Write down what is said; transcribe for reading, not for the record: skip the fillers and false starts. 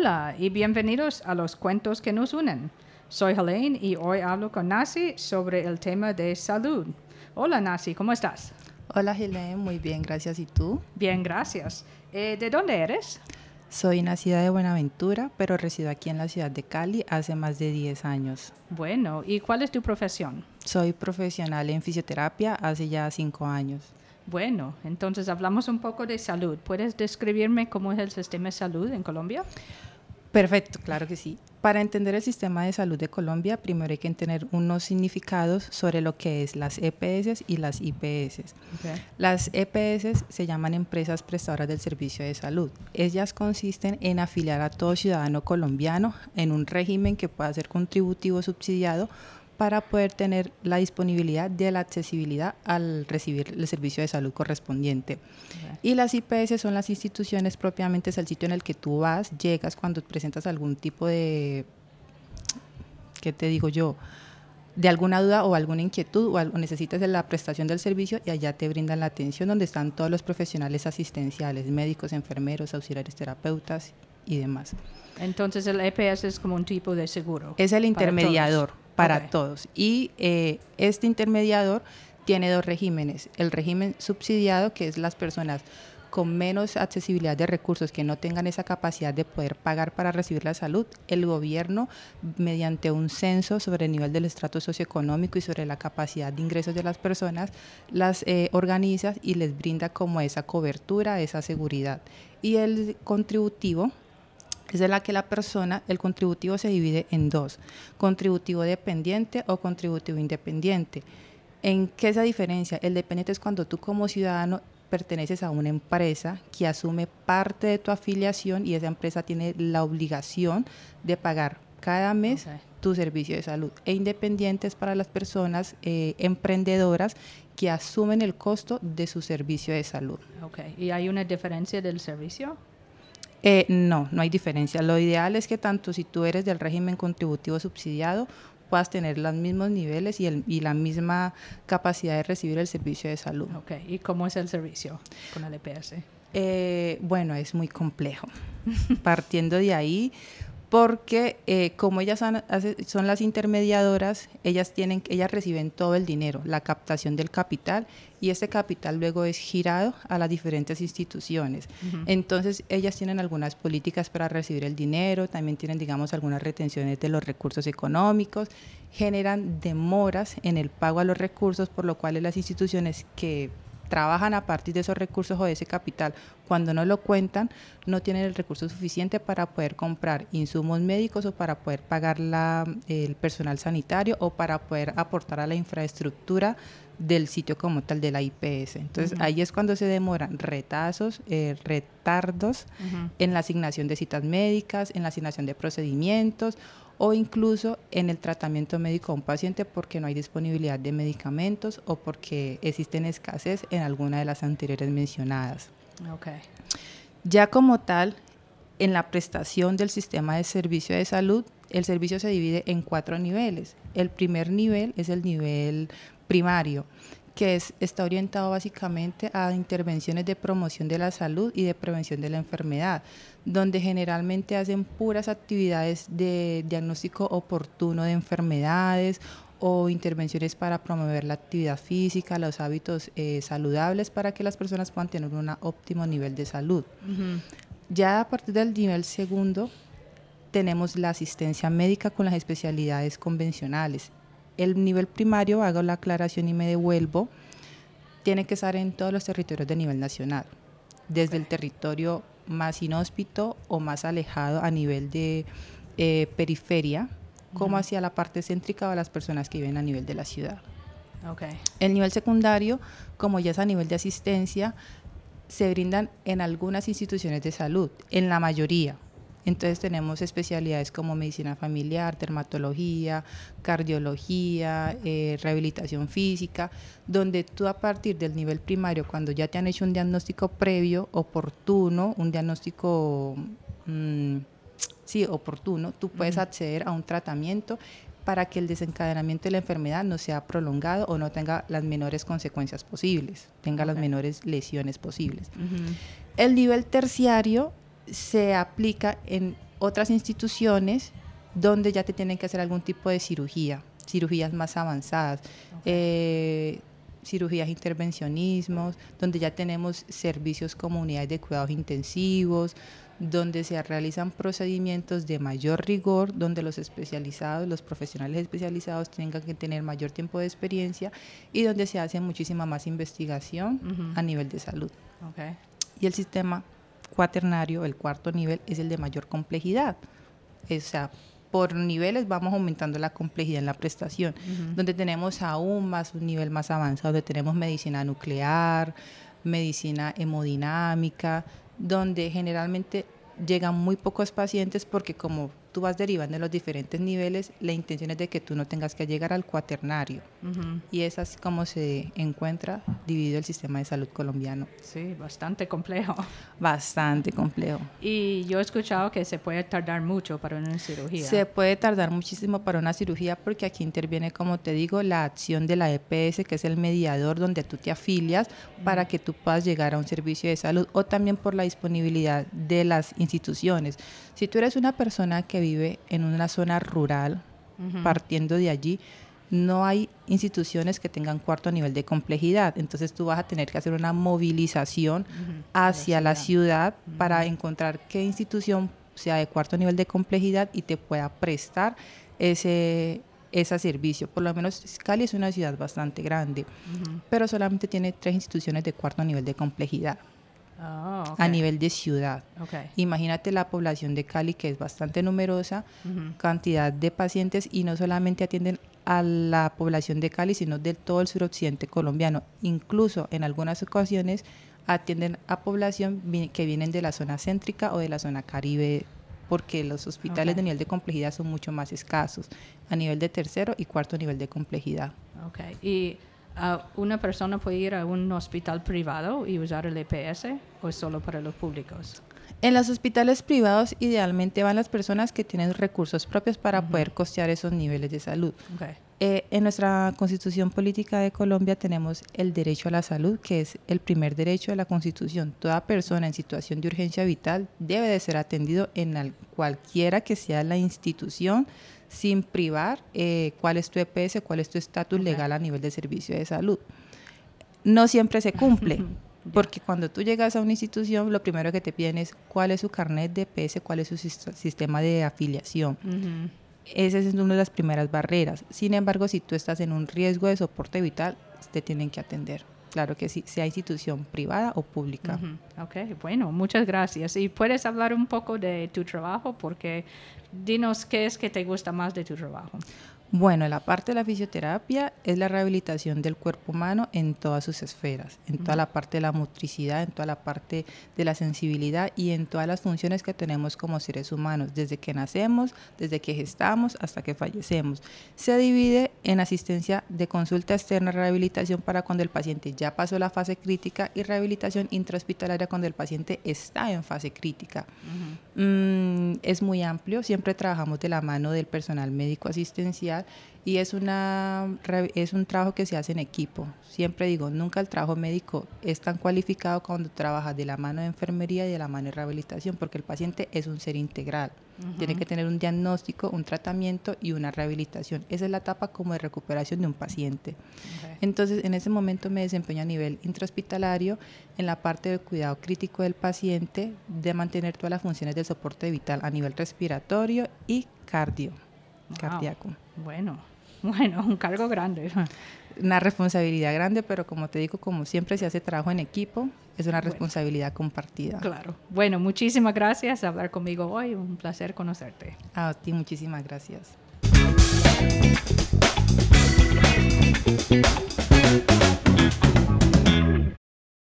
Hola y bienvenidos a los cuentos que nos unen. Soy Helene y hoy hablo con Nasi sobre el tema de salud. Hola Nasi, ¿cómo estás? Hola Helene, muy bien, gracias. ¿Y tú? Bien, gracias. ¿De dónde eres? Soy nacida de Buenaventura, pero resido aquí en la ciudad de Cali hace más de 10 años. Bueno, ¿y cuál es tu profesión? Soy profesional en fisioterapia hace ya 5 años. Bueno, entonces hablamos un poco de salud. ¿Puedes describirme cómo es el sistema de salud en Colombia? Perfecto, claro que sí. Para entender el sistema de salud de Colombia, primero hay que tener unos significados sobre lo que es las EPS y las IPS. Okay. Las EPS se llaman empresas prestadoras del servicio de salud. Ellas consisten en afiliar a todo ciudadano colombiano en un régimen que pueda ser contributivo subsidiado para poder tener la disponibilidad de la accesibilidad al recibir el servicio de salud correspondiente. Okay. Y las IPS son las instituciones propiamente, es el sitio en el que tú vas, llegas cuando presentas algún tipo de, ¿qué te digo yo?, de alguna duda o alguna inquietud o necesitas de la prestación del servicio, y allá te brindan la atención donde están todos los profesionales asistenciales, médicos, enfermeros, auxiliares terapeutas y demás. Entonces el EPS es como un tipo de seguro. Es el intermediador para todos. todos. Y este intermediador tiene dos regímenes. El régimen subsidiado, que es las personas con menos accesibilidad de recursos, que no tengan esa capacidad de poder pagar para recibir la salud. El gobierno, mediante un censo sobre el nivel del estrato socioeconómico y sobre la capacidad de ingresos de las personas, las organiza y les brinda como esa cobertura, esa seguridad. Y el contributivo es de la que la persona, el contributivo se divide en dos: contributivo dependiente o contributivo independiente. ¿En qué es la diferencia? El dependiente es cuando tú como ciudadano perteneces a una empresa que asume parte de tu afiliación y esa empresa tiene la obligación de pagar cada mes tu servicio de salud. E independiente es para las personas emprendedoras que asumen el costo de su servicio de salud. Okay. ¿Y hay una diferencia del servicio? No hay diferencia. Lo ideal es que tanto si tú eres del régimen contributivo subsidiado puedas tener los mismos niveles y la misma capacidad de recibir el servicio de salud. Okay. ¿Y cómo es el servicio con el EPS? Bueno, es muy complejo. Partiendo de ahí, porque como ellas son las intermediadoras, ellas reciben todo el dinero, la captación del capital, y este capital luego es girado a las diferentes instituciones. Entonces ellas tienen algunas políticas para recibir el dinero, también tienen, digamos, algunas retenciones de los recursos económicos, generan demoras en el pago a los recursos, por lo cual las instituciones que trabajan a partir de esos recursos o de ese capital, cuando no lo cuentan, no tienen el recurso suficiente para poder comprar insumos médicos o para poder pagar el personal sanitario o para poder aportar a la infraestructura del sitio como tal de la IPS. Entonces ahí es cuando se demoran retardos en la asignación de citas médicas, en la asignación de procedimientos o incluso en el tratamiento médico a un paciente porque no hay disponibilidad de medicamentos o porque existen escasez en alguna de las anteriores mencionadas. Okay. Ya como tal, en la prestación del sistema de servicio de salud, el servicio se divide en 4 niveles. El primer nivel es el nivel primario, que está orientado básicamente a intervenciones de promoción de la salud y de prevención de la enfermedad, donde generalmente hacen puras actividades de diagnóstico oportuno de enfermedades o intervenciones para promover la actividad física, los hábitos saludables para que las personas puedan tener un óptimo nivel de salud. Ya a partir del nivel segundo tenemos la asistencia médica con las especialidades convencionales. El nivel primario, hago la aclaración y me devuelvo, tiene que estar en todos los territorios de nivel nacional, desde el territorio más inhóspito o más alejado a nivel de periferia, como hacia la parte céntrica de las personas que viven a nivel de la ciudad. Okay. El nivel secundario, como ya es a nivel de asistencia, se brindan en algunas instituciones de salud, en la mayoría. Entonces tenemos especialidades como medicina familiar, dermatología, cardiología, rehabilitación física, donde tú a partir del nivel primario, cuando ya te han hecho un diagnóstico previo, oportuno, un diagnóstico oportuno, tú puedes acceder a un tratamiento para que el desencadenamiento de la enfermedad no sea prolongado o no tenga las menores consecuencias posibles, tenga las menores lesiones posibles. El nivel terciario se aplica en otras instituciones donde ya te tienen que hacer algún tipo de cirugías más avanzadas, cirugías intervencionismos, donde ya tenemos servicios como unidades de cuidados intensivos, donde se realizan procedimientos de mayor rigor, donde los especializados, los profesionales especializados tengan que tener mayor tiempo de experiencia y donde se hace muchísima más investigación a nivel de salud. Okay. Y el sistema cuaternario, el cuarto nivel, es el de mayor complejidad. O sea, por niveles vamos aumentando la complejidad en la prestación, donde tenemos aún más un nivel más avanzado, donde tenemos medicina nuclear, medicina hemodinámica, donde generalmente llegan muy pocos pacientes porque como tú vas derivando en los diferentes niveles, la intención es de que tú no tengas que llegar al cuaternario. Y es así como se encuentra dividido el sistema de salud colombiano. Sí, bastante complejo. Bastante complejo. Y yo he escuchado que se puede tardar mucho para una cirugía. Se puede tardar muchísimo para una cirugía porque aquí interviene, como te digo, la acción de la EPS, que es el mediador donde tú te afilias para que tú puedas llegar a un servicio de salud, o también por la disponibilidad de las instituciones. Si tú eres una persona que vive en una zona rural, partiendo de allí, no hay instituciones que tengan cuarto nivel de complejidad. Entonces tú vas a tener que hacer una movilización hacia la ciudad para encontrar qué institución sea de cuarto nivel de complejidad y te pueda prestar ese servicio. Por lo menos Cali es una ciudad bastante grande, pero solamente tiene 3 instituciones de cuarto nivel de complejidad. Oh, okay. A nivel de ciudad. Okay. Imagínate la población de Cali, que es bastante numerosa, cantidad de pacientes, y no solamente atienden a la población de Cali, sino de todo el suroccidente colombiano. Incluso en algunas ocasiones atienden a población que vienen de la zona céntrica o de la zona caribe, porque los hospitales de nivel de complejidad son mucho más escasos, a nivel de tercero y cuarto nivel de complejidad. Okay. Y ¿una persona puede ir a un hospital privado y usar el EPS o es solo para los públicos? En los hospitales privados idealmente van las personas que tienen recursos propios para poder costear esos niveles de salud. Okay. En nuestra Constitución Política de Colombia tenemos el derecho a la salud, que es el primer derecho de la Constitución. Toda persona en situación de urgencia vital debe de ser atendido en cualquiera que sea la institución, sin privar cuál es tu EPS, cuál es tu estatus legal a nivel de servicio de salud. No siempre se cumple, porque cuando tú llegas a una institución, lo primero que te piden es cuál es su carnet de EPS, cuál es su sistema de afiliación. Esa es una de las primeras barreras. Sin embargo, si tú estás en un riesgo de soporte vital, te tienen que atender. Claro que sí, sea institución privada o pública. Ok, bueno, muchas gracias. ¿Y puedes hablar un poco de tu trabajo? Porque dinos qué es que te gusta más de tu trabajo. Bueno, la parte de la fisioterapia es la rehabilitación del cuerpo humano en todas sus esferas, en toda la parte de la motricidad, en toda la parte de la sensibilidad y en todas las funciones que tenemos como seres humanos, desde que nacemos, desde que gestamos hasta que fallecemos. Se divide en asistencia de consulta externa, rehabilitación para cuando el paciente ya pasó la fase crítica y rehabilitación intrahospitalaria cuando el paciente está en fase crítica. Es muy amplio, siempre trabajamos de la mano del personal médico asistencial y es un trabajo que se hace en equipo. Siempre digo, nunca el trabajo médico es tan cualificado cuando trabajas de la mano de enfermería y de la mano de rehabilitación, porque el paciente es un ser integral. Tiene que tener un diagnóstico, un tratamiento y una rehabilitación. Esa es la etapa como de recuperación de un paciente. Entonces, en ese momento me desempeño a nivel intrahospitalario en la parte de cuidado crítico del paciente, de mantener todas las funciones del soporte vital a nivel respiratorio y cardíaco. Bueno, un cargo grande. Una responsabilidad grande, pero como te digo, como siempre se hace trabajo en equipo, es una responsabilidad compartida. Claro. Bueno, muchísimas gracias por hablar conmigo hoy. Un placer conocerte. A ti, muchísimas gracias.